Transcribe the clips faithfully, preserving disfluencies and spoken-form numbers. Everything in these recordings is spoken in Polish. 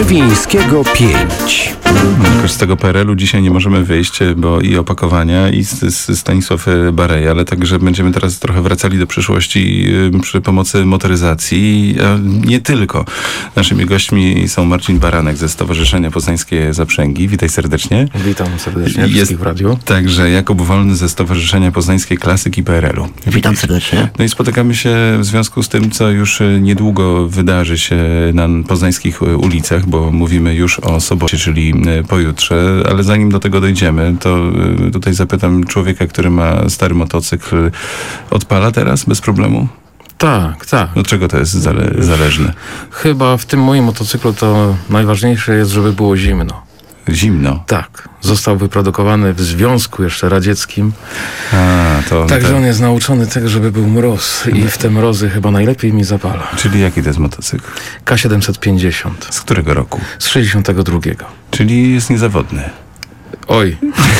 Fińskiego pięć. Jakoś z tego P R L u dzisiaj nie możemy wyjść, bo i opakowania, i z, z Stanisław Barej, ale także będziemy teraz trochę wracali do przyszłości przy pomocy motoryzacji. Nie tylko. Naszymi gośćmi są Marcin Baranek ze Stowarzyszenia Poznańskie Zaprzęgi. Witaj serdecznie. Witam serdecznie Jest wszystkich w radiu. Także Jakub Wolny ze Stowarzyszenia Poznańskie Klasyki P R L u. Witam serdecznie. No i spotykamy się w związku z tym, co już niedługo wydarzy się na poznańskich ulicach, bo mówimy już o sobocie, czyli pojutrze, ale zanim do tego dojdziemy, to tutaj zapytam człowieka, który ma stary motocykl. Odpala teraz bez problemu? Tak, tak. Od czego to jest zale- zależne? Chyba w tym moim motocyklu to najważniejsze jest, żeby było zimno. Zimno. Tak. Został wyprodukowany w Związku jeszcze Radzieckim. A, to Także tak. on jest nauczony tego, żeby był mróz. I w te mrozy chyba najlepiej mi zapala. Czyli jaki to jest motocykl? K siedemset pięćdziesiąt. Z którego roku? Z sześćdziesiątego drugiego. Czyli jest niezawodny. Oj.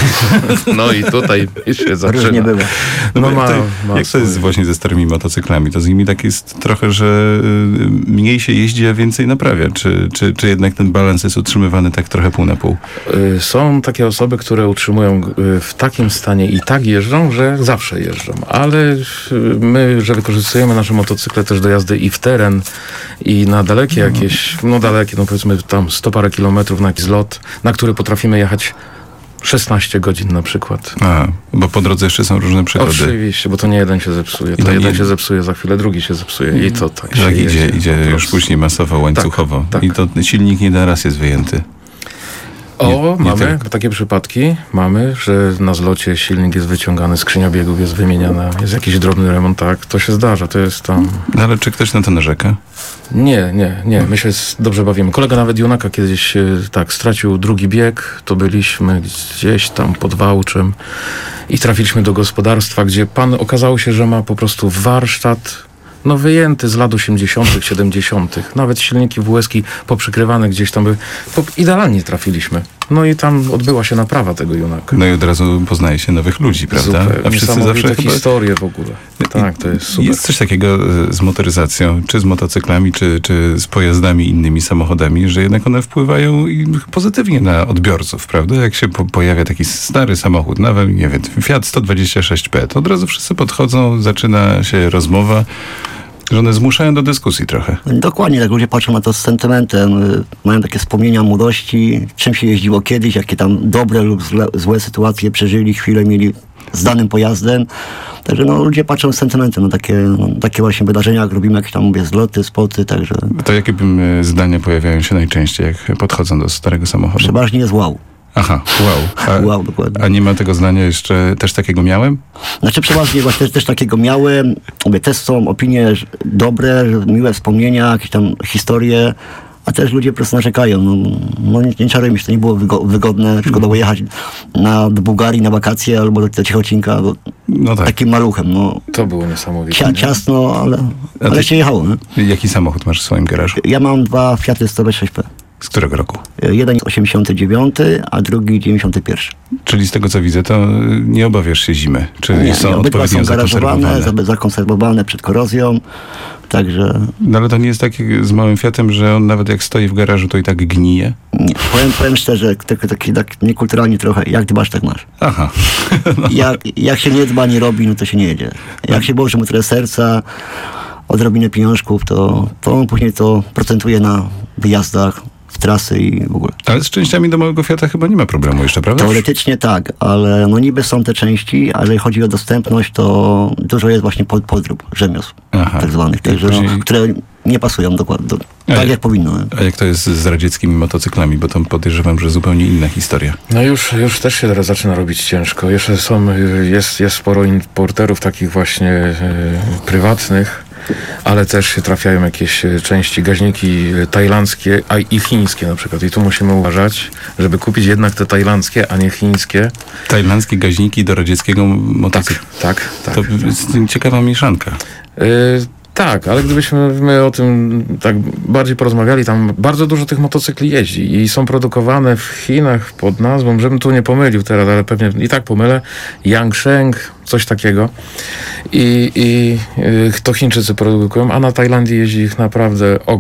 No i tutaj się zaczyna. Różnie było. No, No jak ma, to, ma jak to jest swój- właśnie ze starymi motocyklami? To z nimi tak jest trochę, że y, mniej się jeździ, a więcej naprawia. Czy, czy, czy jednak ten balans jest utrzymywany tak trochę pół na pół? Y, Są takie osoby, które utrzymują y, w takim stanie i tak jeżdżą, że zawsze jeżdżą. Ale y, my, że wykorzystujemy nasze motocykle też do jazdy i w teren, i na dalekie jakieś, no dalekie, no powiedzmy tam sto parę kilometrów na jakiś zlot, na który potrafimy jechać szesnaście godzin na przykład. A, bo po drodze jeszcze są różne przygody. Oczywiście, bo to nie jeden się zepsuje. To to jeden nie- się zepsuje, za chwilę drugi się zepsuje i to tak się Tak, idzie, jeździ idzie po już prostu. później masowo, łańcuchowo. tak. I to silnik nie na raz jest wyjęty. O, Nie- nie mamy tylko. takie przypadki, mamy, że na zlocie silnik jest wyciągany, skrzynia biegów jest wymieniana, jest jakiś drobny remont, tak, to się zdarza, to jest tam... No ale czy ktoś na to narzeka? Nie, nie, nie, my się s- dobrze bawimy. Kolega nawet Junaka kiedyś, e, tak, stracił drugi bieg, to byliśmy gdzieś tam pod Wałczem i trafiliśmy do gospodarstwa, gdzie pan okazało się, że ma po prostu warsztat, no wyjęty z lat osiemdziesiątych, siedemdziesiątych. Nawet silniki W S-ki poprzykrywane gdzieś tam były. Po, idealnie trafiliśmy. No i tam odbyła się naprawa tego Junaka. No i od razu poznaje się nowych ludzi, prawda? Super. A wszyscy Niesamowite zawsze chyba... historie w ogóle. Tak, to jest super. Jest coś takiego e, z motoryzacją, czy z motocyklami, czy, czy z pojazdami, innymi samochodami, że jednak one wpływają i pozytywnie na odbiorców, prawda? Jak się po, pojawia taki stary samochód, nawet, nie wiem, Fiat sto dwadzieścia sześć P, to od razu wszyscy podchodzą, zaczyna się rozmowa, że one zmuszają do dyskusji trochę. Dokładnie, tak ludzie patrzą na to z sentymentem, y, mają takie wspomnienia młodości, czym się jeździło kiedyś, jakie tam dobre lub zle, złe sytuacje przeżyli, chwilę mieli z danym pojazdem. Także no, ludzie patrzą z sentymentem na takie, no, takie właśnie wydarzenia, jak robimy jakieś tam, mówię, zloty, spoty, także To jakie e, zdania pojawiają się najczęściej, jak podchodzą do starego samochodu? przeważnie jest wow. Aha, wow. A, Wow, dokładnie. a nie ma tego zdania jeszcze, też takiego miałem? Znaczy przeważnie właśnie też, też takiego miałem, mówię, też są opinie że dobre, że miłe wspomnienia, jakieś tam historie, a też ludzie po prostu narzekają. No, no nie, nie czarujmy się, to nie było wygo- wygodne, szkoda było jechać na, do Bułgarii na wakacje albo do, do Cichocinka, bo No tak. takim maluchem, no To było niesamowite. cia, nie? ciasno, ale, A ty- ale się jechało. Nie? Jaki samochód masz w swoim garażu? Ja mam dwa Fiaty sto sześć P. Z którego roku? Jeden jest osiemdziesiąty dziewiąty, a drugi dziewięćdziesiąty pierwszy. Czyli z tego co widzę, to y, nie obawiasz się zimy? Czy Nie, są nie, obydwa odpowiednio są garażowane, zakonserwowane? za- zakonserwowane przed korozją, także No ale to nie jest tak jak z małym Fiatem, że on nawet jak stoi w garażu, to i tak gnije? nie. Powiem, powiem szczerze, tak, tak, tak niekulturalnie trochę, jak dbasz, tak masz. Aha. Jak, jak się nie dba, nie robi, no to się nie jedzie. Jak się włoży mu tyle serca, odrobinę pieniążków, to, to on później to procentuje na wyjazdach, w trasy i w ogóle. Ale z częściami do małego Fiata chyba nie ma problemu jeszcze, prawda? Teoretycznie tak, ale no niby są te części, ale jeżeli chodzi o dostępność, to dużo jest właśnie pod, podrób, rzemiosł Aha. tak zwanych, I także, później- no, które nie pasują dokładnie, do, A tak jak- jak powinno. nie? A jak to jest z radzieckimi motocyklami? Bo to podejrzewam, że zupełnie inna historia. No już, już też się teraz zaczyna robić ciężko. Jeszcze są, y, jest, jest sporo importerów takich właśnie y, prywatnych, ale też się trafiają jakieś y, części, gaźniki y, tajlandzkie, a i chińskie na przykład. I tu musimy uważać, żeby kupić jednak te tajlandzkie, a nie chińskie. Tajlandzkie gaźniki do radzieckiego motocykla. Tak, tak. To jest ciekawa mieszanka. Y, Tak, ale gdybyśmy my o tym tak bardziej porozmawiali, tam bardzo dużo tych motocykli jeździ i są produkowane w Chinach pod nazwą, żebym tu nie pomylił teraz, ale pewnie i tak pomylę, Yangsheng, coś takiego. I, i y, to Chińczycy produkują, a na Tajlandii jeździ ich naprawdę ogrom.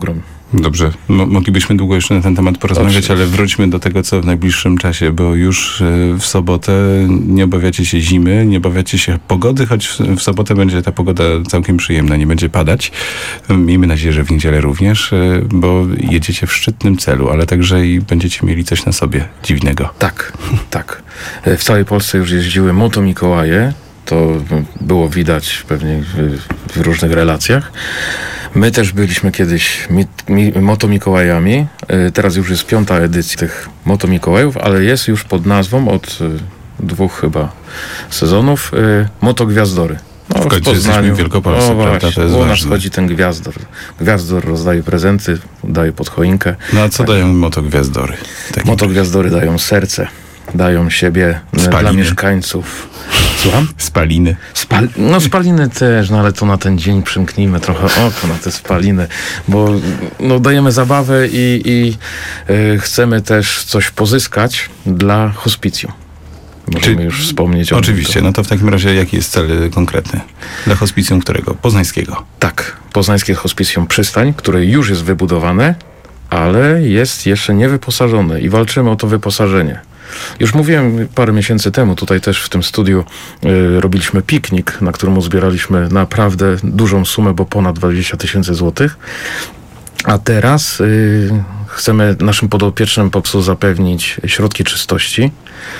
Dobrze, Mo- moglibyśmy długo jeszcze na ten temat porozmawiać, Oczywiście. ale wróćmy do tego, co w najbliższym czasie, bo już y, w sobotę nie obawiacie się zimy, nie obawiacie się pogody, choć w, w sobotę będzie ta pogoda całkiem przyjemna, nie będzie padać. Miejmy nadzieję, że w niedzielę również, y, bo jedziecie w szczytnym celu, ale także i będziecie mieli coś na sobie dziwnego. Tak, tak. E, W całej Polsce już jeździły motomikołaje. To było widać pewnie w, w różnych relacjach. My też byliśmy kiedyś mi, mi, motomikołajami. E, Teraz już jest piąta edycja tych motomikołajów, ale jest już pod nazwą od e, dwóch chyba sezonów e, Motogwiazdory. No, W końcu jesteśmy w Wielkopolsce, o, prawda? właśnie, To jest u nas ważne. chodzi ten gwiazdor. Gwiazdor rozdaje prezenty, daje pod choinkę. No a co dają motogwiazdory? Takie- Motogwiazdory dają serce, dają siebie e, dla Spaliny. mieszkańców. Słucham? Spaliny. Spal no spaliny też, no ale to na ten dzień przymknijmy trochę oko na te spaliny, bo no, dajemy zabawę i, i e, chcemy też coś pozyskać dla hospicjum. Możemy Czy- już wspomnieć o Oczywiście, tym. no to w takim razie jaki jest cel y, konkretny? Dla hospicjum którego? Poznańskiego. Tak, poznańskie hospicjum Przystań, które już jest wybudowane, ale jest jeszcze niewyposażone i walczymy o to wyposażenie. Już mówiłem parę miesięcy temu, tutaj też w tym studiu y, robiliśmy piknik, na którym uzbieraliśmy naprawdę dużą sumę, bo ponad dwadzieścia tysięcy złotych. A teraz y, chcemy naszym podopiecznym po prostu zapewnić środki czystości,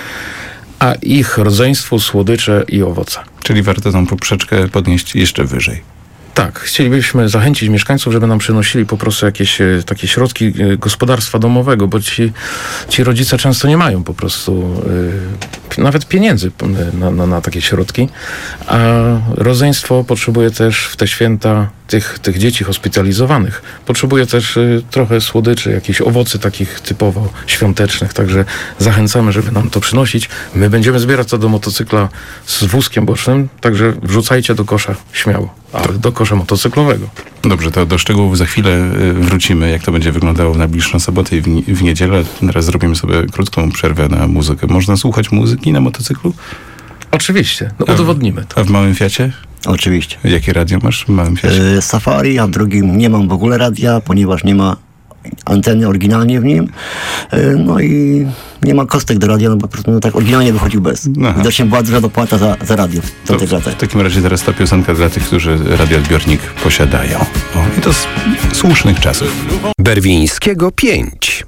a ich rodzeństwu słodycze i owoce. Czyli warto tą poprzeczkę podnieść jeszcze wyżej. Tak, chcielibyśmy zachęcić mieszkańców, żeby nam przynosili po prostu jakieś e, takie środki e, gospodarstwa domowego, bo ci, ci rodzice często nie mają po prostu e, nawet pieniędzy e, na, na, na takie środki, a rodzeństwo potrzebuje też w te święta tych, tych dzieci hospitalizowanych. Potrzebuje też e, trochę słodyczy, jakieś owocy takich typowo świątecznych, także zachęcamy, żeby nam to przynosić. My będziemy zbierać to do motocykla z wózkiem bocznym, także wrzucajcie do kosza śmiało, ale do kosza motocyklowego. Dobrze, to do szczegółów za chwilę y, wrócimy, jak to będzie wyglądało w najbliższą sobotę i w, ni- w niedzielę. Teraz zrobimy sobie krótką przerwę na muzykę. Można słuchać muzyki na motocyklu? Oczywiście, no udowodnimy to. A w małym Fiacie? Oczywiście. Jakie radio masz w małym Fiacie? E, Safari, a w drugim nie mam w ogóle radia, ponieważ nie ma anteny oryginalnie w nim. E, No i nie ma kostek do radia, no bo po prostu no, tak oryginalnie wychodził bez. Aha. Widocznie była duża dopłata za, za radio w To tamtych w, latach. w takim razie teraz ta piosenka dla tych, którzy radioodbiornik posiadają. O, i to z słusznych czasów. Berwińskiego pięć.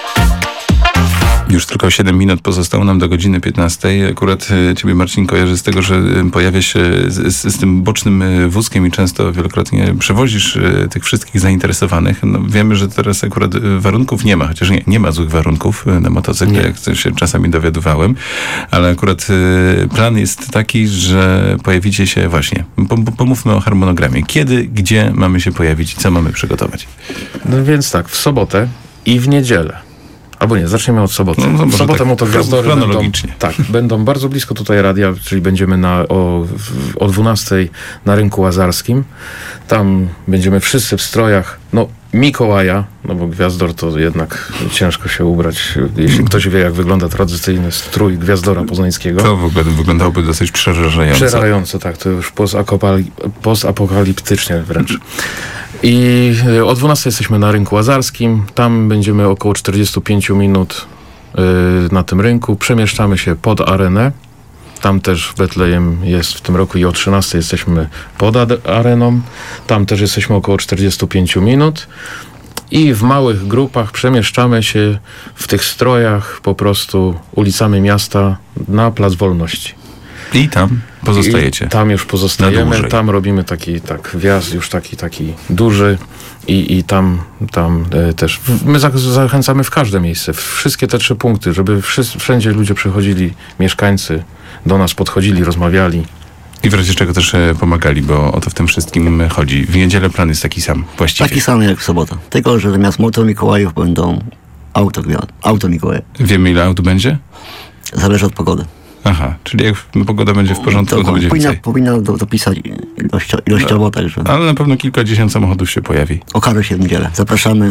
Już tylko siedem minut pozostało nam do godziny piętnastej. Akurat e, ciebie, Marcin, kojarzy z tego, że e, pojawia się z, z, z tym bocznym e, wózkiem i często wielokrotnie przewozisz e, tych wszystkich zainteresowanych. No, wiemy, że teraz akurat e, warunków nie ma, chociaż nie, nie ma złych warunków e, na motocykle, jak to się czasami dowiadywałem, ale akurat e, plan jest taki, że pojawicie się właśnie, po, po- pomówmy o harmonogramie. Kiedy, gdzie mamy się pojawić i co mamy przygotować? No więc tak, w sobotę i w niedzielę. Albo nie, zaczniemy od soboty. No, no w może sobotę tak motogwiazdory będą, chronologicznie. tak, będą bardzo blisko tutaj radia, czyli będziemy na, o, w, o dwunastej na Rynku Łazarskim. Tam będziemy wszyscy w strojach, no Mikołaja, no bo gwiazdor to jednak ciężko się ubrać, jeśli ktoś wie, jak wygląda tradycyjny strój gwiazdora poznańskiego. To w ogóle wyglądałoby dosyć przerażająco. Przerażająco, tak, to już postapokali- postapokaliptycznie wręcz. I y, o dwunastej jesteśmy na Rynku Łazarskim, tam będziemy około czterdzieści pięć minut y, na tym rynku, przemieszczamy się pod arenę, tam też Betlejem jest w tym roku i o trzynastej jesteśmy pod ad- areną, tam też jesteśmy około czterdzieści pięć minut. I w małych grupach przemieszczamy się w tych strojach po prostu ulicami miasta na Plac Wolności. I tam pozostajecie. I tam już Na pozostajemy, dłużej. tam robimy taki tak wjazd już taki taki duży i, i tam, tam e, też w- my za, zachęcamy w każde miejsce, w wszystkie te trzy punkty, żeby wszyscy, wszędzie ludzie przychodzili, mieszkańcy do nas podchodzili, rozmawiali. I w razie czego też e, pomagali, bo o to w tym wszystkim chodzi. W niedzielę plan jest taki sam, właściwie. Taki sam jak w sobotę. Tylko, że zamiast moto Mikołajów będą auto, auto Mikołaje. Wiemy, ile aut będzie? Zależy od pogody. Aha, czyli jak pogoda będzie w porządku, to, To będzie powinna, więcej. powinna do, dopisać ilościo, ilościowo, także Ale na pewno kilkadziesiąt samochodów się pojawi. okaże się w niedzielę. Zapraszamy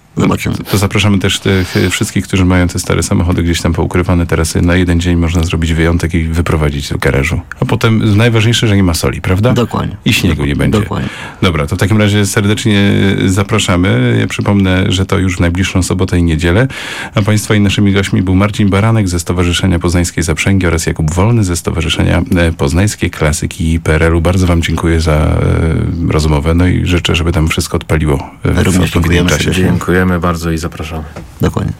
Zobaczymy. To zapraszamy też tych wszystkich, którzy mają te stare samochody gdzieś tam poukrywane teraz. Na jeden dzień można zrobić wyjątek i wyprowadzić do garażu. A potem najważniejsze, że nie ma soli, prawda? Dokładnie. I śniegu nie będzie. Dokładnie. Dobra, to w takim razie serdecznie zapraszamy. Ja przypomnę, że to już w najbliższą sobotę i niedzielę. A Państwa i naszymi gośćmi był Marcin Baranek ze Stowarzyszenia Poznańskiej Zaprzęgi oraz Jakub Wolny ze Stowarzyszenia Poznańskie Klasyki P R L u. Bardzo Wam dziękuję za e, rozmowę. No i życzę, żeby tam wszystko odpaliło w Również odpowiednim dziękujemy czasie. Dziękujemy bardzo i zapraszamy. Dokładnie.